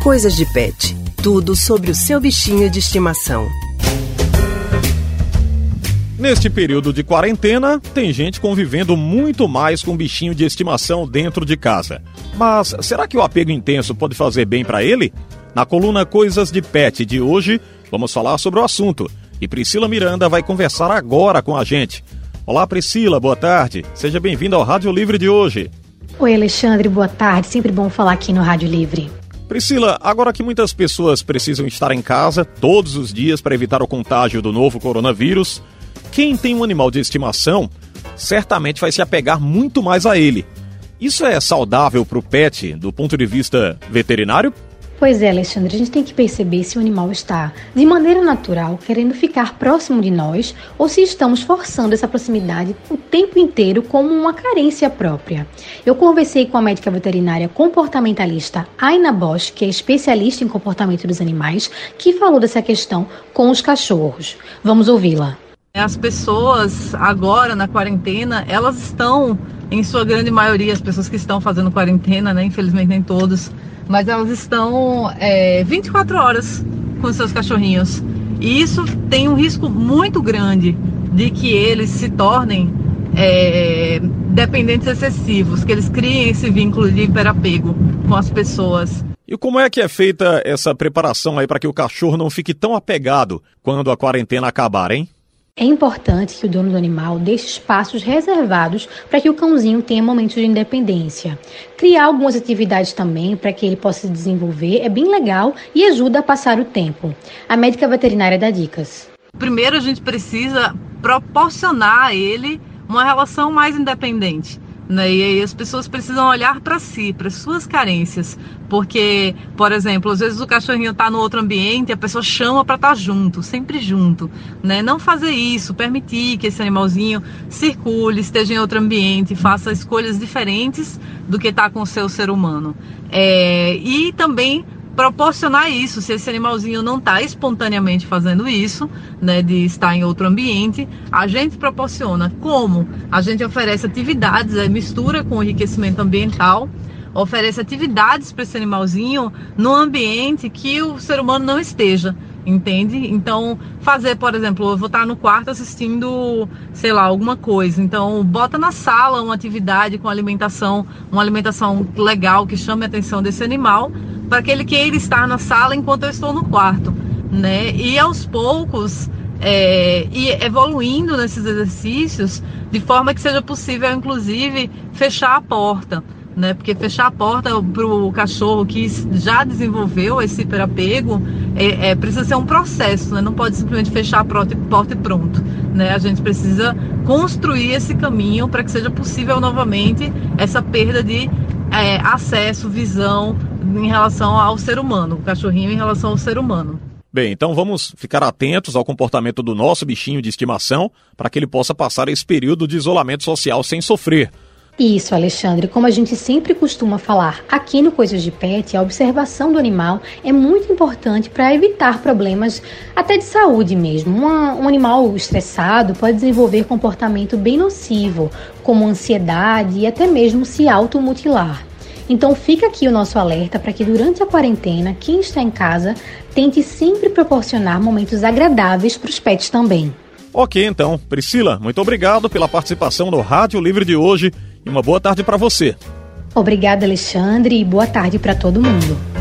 Coisas de Pet. Tudo sobre o seu bichinho de estimação. Neste período de quarentena, tem gente convivendo muito mais com bichinho de estimação dentro de casa. Mas será que o apego intenso pode fazer bem para ele? Na coluna Coisas de Pet de hoje, vamos falar sobre o assunto. E Priscila Miranda vai conversar agora com a gente. Olá, Priscila, boa tarde. Seja bem-vinda ao Rádio Livre de hoje. Oi, Alexandre, boa tarde. Sempre bom falar aqui no Rádio Livre. Priscila, agora que muitas pessoas precisam estar em casa todos os dias para evitar o contágio do novo coronavírus, quem tem um animal de estimação certamente vai se apegar muito mais a ele. Isso é saudável para o pet do ponto de vista veterinário? Pois é, Alexandre, a gente tem que perceber se o animal está, de maneira natural, querendo ficar próximo de nós ou se estamos forçando essa proximidade o tempo inteiro como uma carência própria. Eu conversei com a médica veterinária comportamentalista Aina Bosch, que é especialista em comportamento dos animais, que falou dessa questão com os cachorros. Vamos ouvi-la. As pessoas agora na quarentena, elas estão, em sua grande maioria, as pessoas que estão fazendo quarentena, né, infelizmente nem todos, mas elas estão 24 horas com seus cachorrinhos. E isso tem um risco muito grande de que eles se tornem dependentes excessivos, que eles criem esse vínculo de hiperapego com as pessoas. E como é que é feita essa preparação aí para que o cachorro não fique tão apegado quando a quarentena acabar, hein? É importante que o dono do animal deixe espaços reservados para que o cãozinho tenha momentos de independência. Criar algumas atividades também para que ele possa se desenvolver é bem legal e ajuda a passar o tempo. A médica veterinária dá dicas. Primeiro, a gente precisa proporcionar a ele uma relação mais independente, né? E aí as pessoas precisam olhar para si, para suas carências, porque, por exemplo, às vezes o cachorrinho está no outro ambiente e a pessoa chama para estar junto, sempre junto, né? Não fazer isso, permitir que esse animalzinho circule, esteja em outro ambiente, faça escolhas diferentes do que está com o seu ser humano. E também proporcionar isso, se esse animalzinho não está espontaneamente fazendo isso, né, de estar em outro ambiente, a gente proporciona. Como? A gente oferece atividades, mistura com enriquecimento ambiental, oferece atividades para esse animalzinho no ambiente que o ser humano não esteja, entende? Então, fazer, por exemplo, eu vou estar no quarto assistindo, sei lá, alguma coisa, então bota na sala uma atividade com alimentação, uma alimentação legal que chame a atenção desse animal, para que ele queira estar na sala enquanto eu estou no quarto, né? E aos poucos, e evoluindo nesses exercícios, de forma que seja possível, inclusive, fechar a porta, né? Porque fechar a porta para o cachorro que já desenvolveu esse hiperapego precisa ser um processo, né? Não pode simplesmente fechar a porta e pronto, né? A gente precisa construir esse caminho para que seja possível novamente essa perda de acesso, visão em relação ao ser humano, o cachorrinho em relação ao ser humano. Bem, então vamos ficar atentos ao comportamento do nosso bichinho de estimação para que ele possa passar esse período de isolamento social sem sofrer. Isso, Alexandre. Como a gente sempre costuma falar aqui no Coisas de Pet, a observação do animal é muito importante para evitar problemas até de saúde mesmo. Um animal estressado pode desenvolver comportamento bem nocivo, como ansiedade e até mesmo se automutilar. Então fica aqui o nosso alerta para que durante a quarentena, quem está em casa tente sempre proporcionar momentos agradáveis para os pets também. Ok, então. Priscila, muito obrigado pela participação no Rádio Livre de hoje e uma boa tarde para você. Obrigada, Alexandre, e boa tarde para todo mundo.